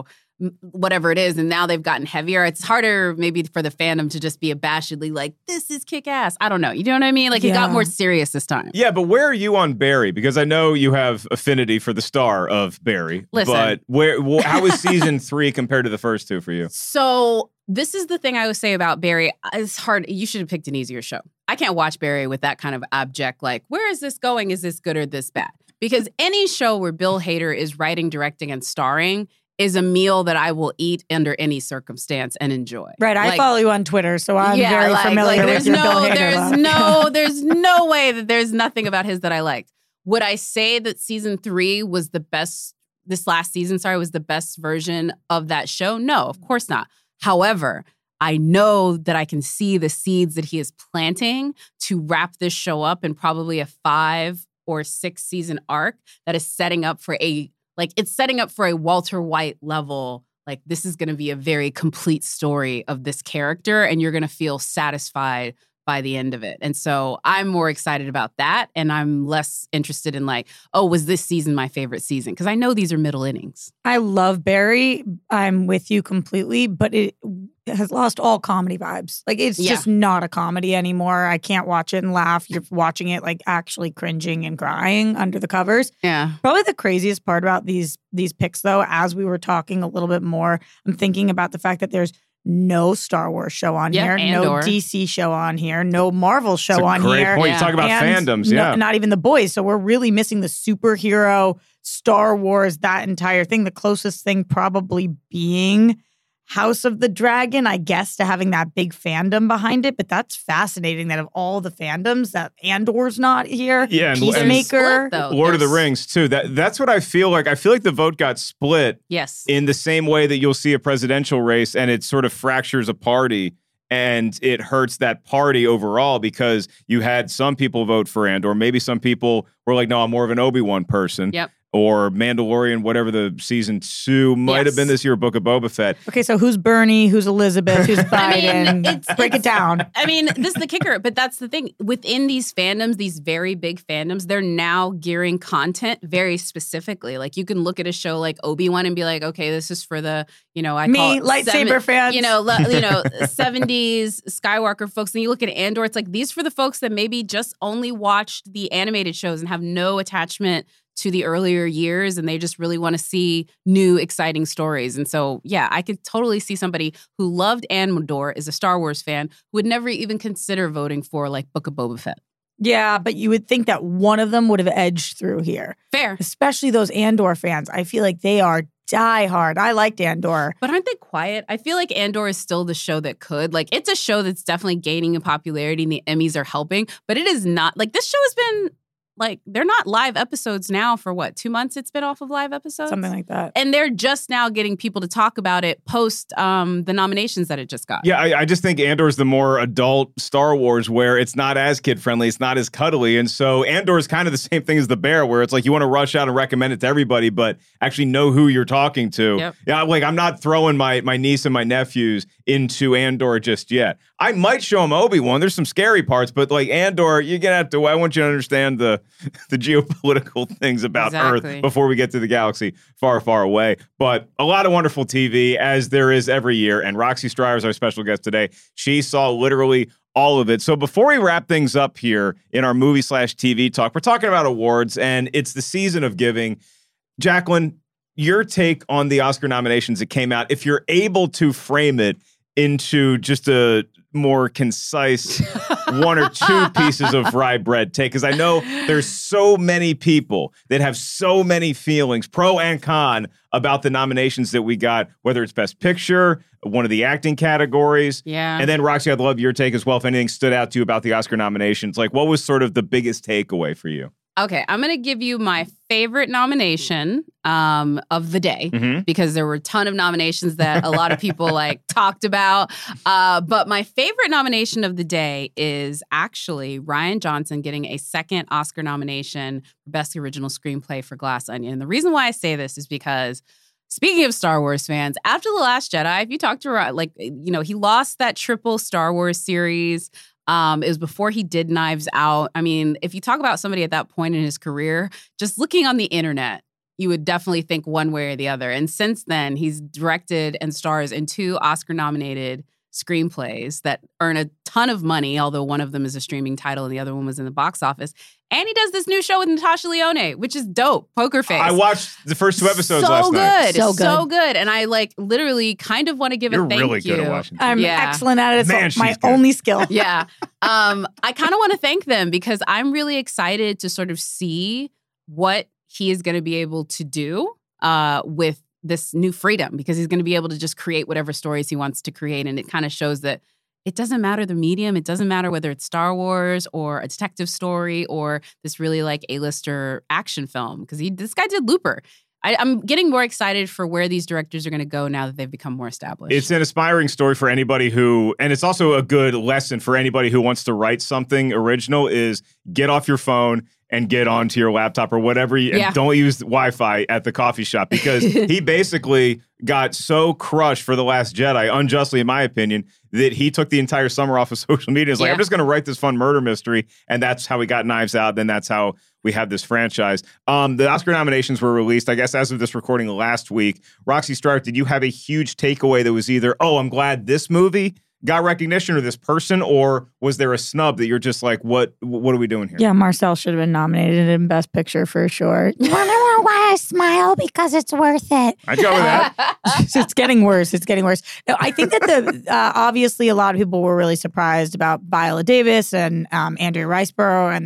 whatever it is, and now they've gotten heavier. It's harder maybe for the fandom to just be abashedly like, this is kick-ass. I don't know. You know what I mean? Like, it got more serious this time. Yeah, but where are you on Barry? Because I know you have affinity for the star of Barry. Listen. But how is season 3 compared to the first 2 for you? So this is the thing I would say about Barry. It's hard. You should have picked an easier show. I can't watch Barry with that kind of abject, like, where is this going? Is this good or this bad? Because any show where Bill Hader is writing, directing, and starring is a meal that I will eat under any circumstance and enjoy. Right. I follow you on Twitter, so I'm very familiar with your Bill Hader love. There's no way that there's nothing about his that I liked. Would I say that season 3 was the best, this last season, was the best version of that show? No, of course not. However, I know that I can see the seeds that he is planting to wrap this show up in probably a 5 or 6 season arc that is setting up for it's setting up for a Walter White level. Like, this is going to be a very complete story of this character, and you're going to feel satisfied by the end of it. And so I'm more excited about that. And I'm less interested in was this season my favorite season? Because I know these are middle innings. I love Barry. I'm with you completely, but it has lost all comedy vibes. It's just not a comedy anymore. I can't watch it and laugh. You're watching it actually cringing and crying under the covers. Yeah. Probably the craziest part about these picks, though, as we were talking a little bit more, I'm thinking about the fact that there's no Star Wars show on here, Andor. no DC show on here, no Marvel show on great here. point. You talk about fandoms, not even The Boys. So we're really missing the superhero, Star Wars, that entire thing. The closest thing probably being House of the Dragon, I guess, to having that big fandom behind it. But that's fascinating that of all the fandoms, that Andor's not here. Yeah, and Peacemaker. Lord of the Rings, too. That's what I feel like. I feel like the vote got split in the same way that you'll see a presidential race and it sort of fractures a party and it hurts that party overall because you had some people vote for Andor. Maybe some people were like, no, I'm more of an Obi-Wan person. Yep. Or Mandalorian, whatever the season 2 might have been this year, Book of Boba Fett. Okay, so who's Bernie? Who's Elizabeth? Who's Biden? Break it down. I mean, this is the kicker, but that's the thing. Within these fandoms, these very big fandoms, they're now gearing content very specifically. Like, you can look at a show like Obi-Wan and be like, okay, this is for the, lightsaber fans. 70s Skywalker folks. And you look at Andor, it's like, these for the folks that maybe just only watched the animated shows and have no attachment to the earlier years, and they just really want to see new, exciting stories. And so, yeah, I could totally see somebody who loved Andor, is a Star Wars fan, who would never even consider voting for Book of Boba Fett. Yeah, but you would think that one of them would have edged through here. Fair. Especially those Andor fans. I feel like they are diehard. I liked Andor. But aren't they quiet? I feel like Andor is still the show that could. It's a show that's definitely gaining in popularity and the Emmys are helping, but it is not, this show has been they're not live episodes now for 2 months it's been off of live episodes? Something like that. And they're just now getting people to talk about it post the nominations that it just got. Yeah, I just think Andor's the more adult Star Wars where it's not as kid-friendly, it's not as cuddly. And so Andor's kind of the same thing as The Bear, where it's you want to rush out and recommend it to everybody, but actually know who you're talking to. Yep. Yeah, I'm not throwing my niece and my nephews into Andor just yet. I might show them Obi-Wan. There's some scary parts, but Andor, you're going to have to, I want you to understand the geopolitical things about Earth before we get to the galaxy far, far away. But a lot of wonderful TV, as there is every year. And Roxy Stryer is our special guest today. She saw literally all of it. So before we wrap things up here in our movie/TV talk, we're talking about awards, and it's the season of giving. Jacqueline, your take on the Oscar nominations that came out, if you're able to frame it into just a more concise 1 or 2 pieces of rye bread take, because I know there's so many people that have so many feelings, pro and con, about the nominations that we got, whether it's Best Picture, one of the acting categories. Yeah. And then, Roxy, I'd love your take as well, if anything stood out to you about the Oscar nominations. What was sort of the biggest takeaway for you? Okay, I'm going to give you my favorite nomination of the day, because there were a ton of nominations that a lot of people talked about. But my favorite nomination of the day is actually Rian Johnson getting a second Oscar nomination for Best Original Screenplay for Glass Onion. And the reason why I say this is because, speaking of Star Wars fans, after The Last Jedi, if you talk to he lost that triple Star Wars series. It was before he did Knives Out. I mean, if you talk about somebody at that point in his career, just looking on the internet, you would definitely think one way or the other. And since then, he's directed and stars in 2 Oscar-nominated screenplays that earn a ton of money, although one of them is a streaming title and the other one was in the box office. And he does this new show with Natasha Lyonne, which is dope. Poker Face. I watched the first 2 episodes last night. So good. And I literally kind of want to give a thank you. You're really good at watching. I'm excellent at it. It's my good. only skill. Yeah. I kind of want to thank them because I'm really excited to sort of see what he is going to be able to do with this new freedom, because he's going to be able to just create whatever stories he wants to create. And it kind of shows that it doesn't matter the medium. It doesn't matter whether it's Star Wars or a detective story or this really A-lister action film, because this guy did Looper. I'm getting more excited for where these directors are going to go now that they've become more established. It's an inspiring story for anybody who, and it's also a good lesson for anybody who wants to write something original, is get off your phone and get onto your laptop or whatever. And don't use Wi-Fi at the coffee shop, because he basically got so crushed for The Last Jedi, unjustly in my opinion, that he took the entire summer off of social media. It's like, I'm just going to write this fun murder mystery. And that's how we got Knives Out. Then that's how we have this franchise. The Oscar nominations were released, I guess, as of this recording last week. Roxy Stryer, did you have a huge takeaway that was either, oh, I'm glad this movie got recognition, or this person, or was there a snub that you're just like, what are we doing here? Yeah, Marcel should have been nominated in Best Picture for sure. You want to know why I smile? Because it's worth it. I'd go with that. It's getting worse. It's getting worse. No, I think that obviously a lot of people were really surprised about Viola Davis and Andrea Riseborough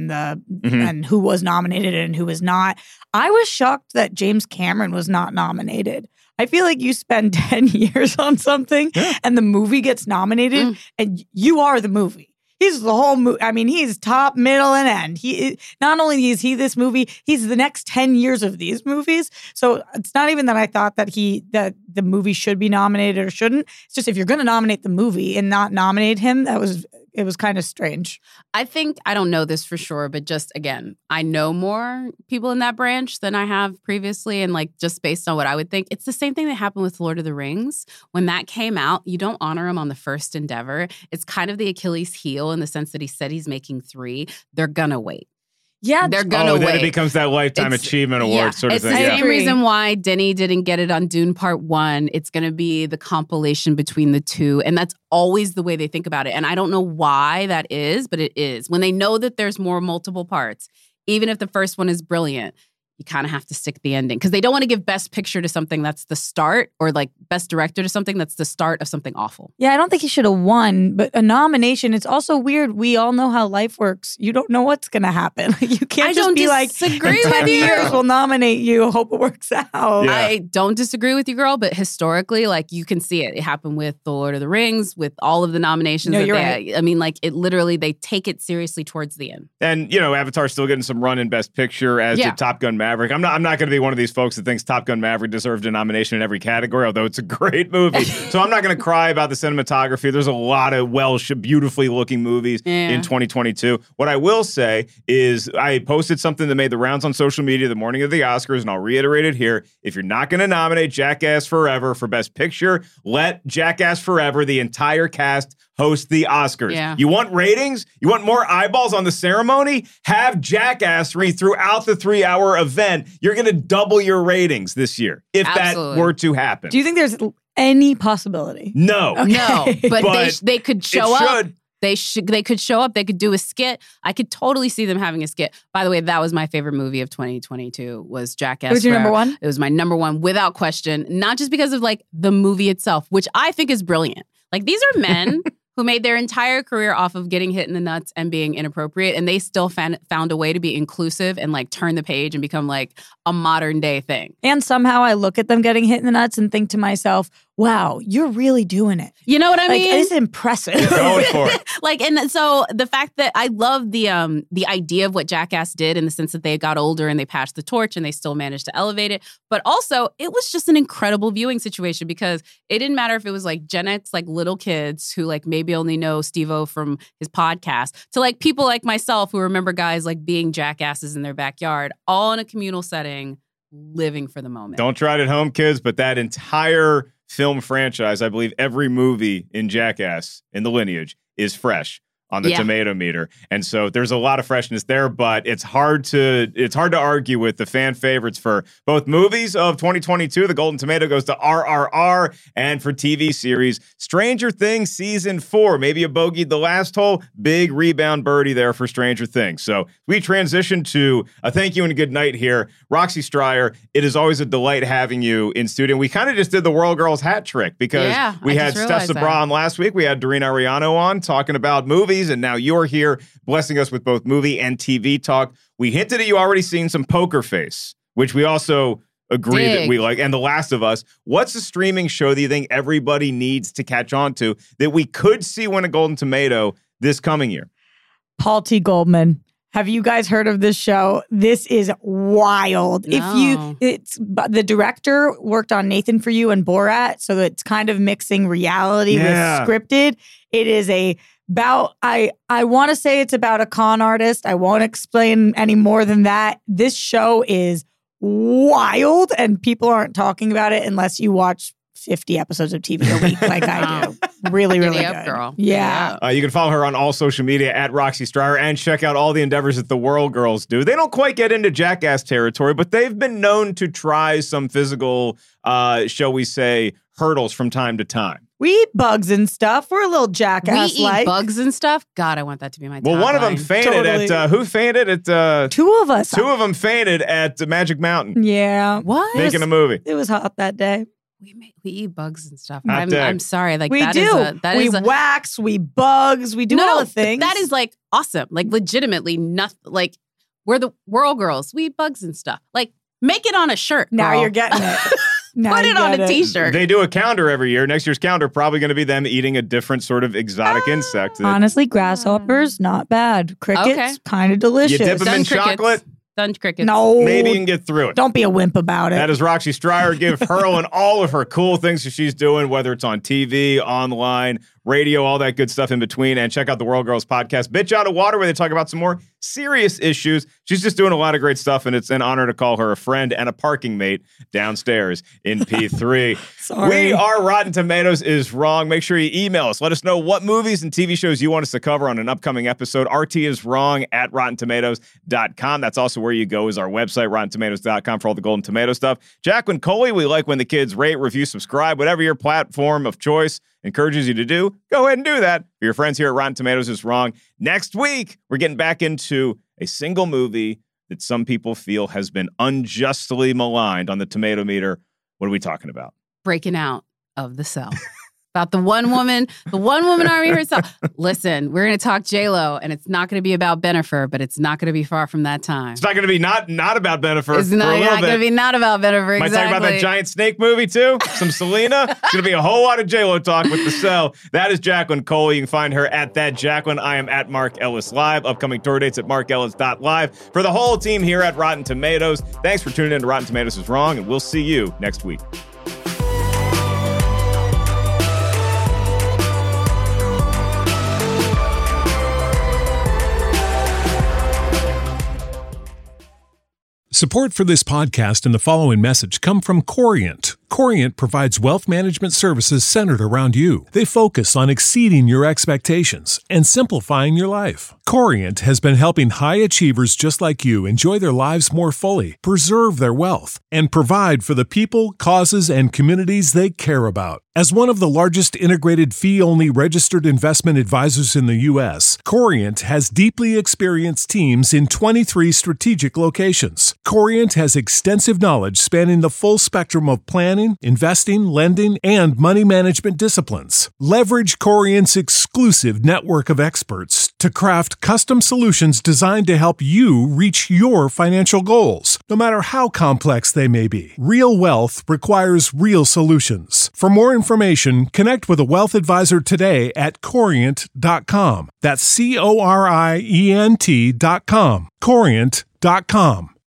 and who was nominated and who was not. I was shocked that James Cameron was not nominated. I feel like you spend 10 years on something and the movie gets nominated and you are the movie. He's the whole movie. I mean, he's top, middle, and end. He not only is he this movie, he's the next 10 years of these movies. So it's not even that I thought that the movie should be nominated or shouldn't. It's just if you're going to nominate the movie and not nominate him, it was kind of strange. I think, I don't know this for sure, but just, again, I know more people in that branch than I have previously. And like, just based on what I would think, it's the same thing that happened with Lord of the Rings. When that came out, you don't honor him on the first endeavor. It's kind of the Achilles heel in the sense that he said he's making 3. They're going to wait. Yeah, they're gonna wait. Then it becomes that Lifetime Achievement Award sort of thing. It's the same reason why Denny didn't get it on Dune Part 1. It's going to be the compilation between the two. And that's always the way they think about it. And I don't know why that is, but it is. When they know that there's multiple parts, even if the first one is brilliant, you kind of have to stick the ending. Because they don't want to give Best Picture to something that's the start, or like Best Director to something that's the start of something awful. Yeah, I don't think he should have won, but a nomination, it's also weird. We all know how life works. You don't know what's going to happen. You can't just be like, in 10 years we'll nominate you, hope it works out. Yeah. I don't disagree with you, girl, but historically, like, you can see it. It happened with The Lord of the Rings, with all of the nominations. No, you're right. I mean, like, it literally, they take it seriously towards the end. And, Avatar's still getting some run in Best Picture, as did Top Gun Maverick. I'm not going to be one of these folks that thinks Top Gun Maverick deserved a nomination in every category, although it's a great movie. So I'm not going to cry about the cinematography. There's a lot of beautifully looking movies in 2022. What I will say is I posted something that made the rounds on social media the morning of the Oscars, and I'll reiterate it here. If you're not going to nominate Jackass Forever for Best Picture, let Jackass Forever, the entire cast, host the Oscars. Yeah. You want ratings? You want more eyeballs on the ceremony? Have Jackassery throughout the 3-hour event. You're going to double your ratings this year if that were to happen. Do you think there's any possibility? No. Okay. No, but they could show up. Should. They could show up. They could do a skit. I could totally see them having a skit. By the way, that was my favorite movie of 2022 was Jackass. Was your number one? It was my number one without question. Not just because of like the movie itself, which I think is brilliant. Like, these are men who made their entire career off of getting hit in the nuts and being inappropriate, and they still found a way to be inclusive and like turn the page and become like a modern day thing. And somehow I look at them getting hit in the nuts and think to myself, wow, you're really doing it. You know what I mean? It's impressive. You're going for it. Like, and so the fact that I love the idea of what Jackass did, in the sense that they got older and they passed the torch and they still managed to elevate it. But also, it was just an incredible viewing situation, because it didn't matter if it was like Gen X, like little kids who like maybe only know Steve-O from his podcast, to like people like myself who remember guys like being jackasses in their backyard, all in a communal setting, living for the moment. Don't try it at home, kids, but that entire film franchise, I believe every movie in Jackass in the lineage is fresh on the tomato meter. And so there's a lot of freshness there, but it's hard to argue with the fan favorites for both movies of 2022. The Golden Tomato goes to RRR, and for TV series, Stranger Things Season 4. Maybe you bogeyed the last hole. Big rebound birdie there for Stranger Things. So we transition to a thank you and a good night here. Roxy Stryer, it is always a delight having you in studio. We kind of just did the World Girls hat trick, because we had Steph Sabra on last week. We had Doreen Ariano on talking about movies, and now you're here blessing us with both movie and TV talk. We hinted at you already seen some Poker Face, which we also agree that we like, and The Last of Us. What's a streaming show that you think everybody needs to catch on to that we could see win a Golden Tomato this coming year? Paul T. Goldman. Have you guys heard of this show? This is wild. No. The director worked on Nathan For You and Borat, so it's kind of mixing reality with scripted. It is I want to say it's about a con artist. I won't explain any more than that. This show is wild, and people aren't talking about it unless you watch 50 episodes of TV a week like I do. Really, really good. Girl. Yeah. You can follow her on all social media at Roxy Stryer and check out all the endeavors that the World Girls do. They don't quite get into Jackass territory, but they've been known to try some physical, shall we say, hurdles from time to time. We eat bugs and stuff. We're a little Jackass-like. We eat bugs and stuff? God, I want that to be my Well, one of them fainted at, who fainted at? Two of us. Two of them fainted at Magic Mountain. Yeah. What? Making a movie. It was hot that day. We eat bugs and stuff. Hot day. I'm sorry. Like we that do. is we wax, we bugs, we do all the things. That is like awesome. Like legitimately nothing. Like we're the World Girls. We eat bugs and stuff. Like make it on a shirt. Now girl. you're getting it. Put it on a t-shirt. They do a calendar every year. Next year's calendar probably going to be them eating a different sort of exotic insect. Honestly, grasshoppers, not bad. Crickets, kind of delicious. You dip them in chocolate? Done crickets. No. Maybe you can get through it. Don't be a wimp about it. That is Roxy Stryer. Give her and all of her cool things that she's doing, whether it's on TV, online, radio, all that good stuff in between. And check out the World Girls podcast, Bitch Out of Water, where they talk about some more serious issues. She's just doing a lot of great stuff, and it's an honor to call her a friend and a parking mate downstairs in P3. Sorry. We are Rotten Tomatoes is Wrong. Make sure you email us. Let us know what movies and TV shows you want us to cover on an upcoming episode. RTisWrong@RottenTomatoes.com. That's also where you go is our website, RottenTomatoes.com, for all the Golden Tomato stuff. Jacqueline Coley, we like when the kids rate, review, subscribe, whatever your platform of choice encourages you to do, go ahead and do that. For your friends here at Rotten Tomatoes is Wrong. Next week, we're getting back into a single movie that some people feel has been unjustly maligned on the tomato meter. What are we talking about? Breaking out of the cell. About the one woman army herself. Listen, we're going to talk J-Lo, and it's not going to be about Bennifer, but it's not going to be far from that time. It's not going to be not about Bennifer. It's not going to be not about Bennifer. Might talk about that giant snake movie too. Some Selena. It's going to be a whole lot of J-Lo talk with the cell. That is Jacqueline Coley. You can find her at that Jacqueline. I am at Mark Ellis Live. Upcoming tour dates at markellis.live. For the whole team here at Rotten Tomatoes, thanks for tuning in to Rotten Tomatoes is Wrong, and we'll see you next week. Support for this podcast and the following message come from Corient. Corient provides wealth management services centered around you. They focus on exceeding your expectations and simplifying your life. Corient has been helping high achievers just like you enjoy their lives more fully, preserve their wealth, and provide for the people, causes, and communities they care about. As one of the largest integrated fee-only registered investment advisors in the U.S., Corient has deeply experienced teams in 23 strategic locations. Corient has extensive knowledge spanning the full spectrum of planning, investing, lending, and money management disciplines. Leverage Corient's exclusive network of experts to craft custom solutions designed to help you reach your financial goals, no matter how complex they may be. Real wealth requires real solutions. For more information, connect with a wealth advisor today at Corient.com. That's Corient.com. Corient.com.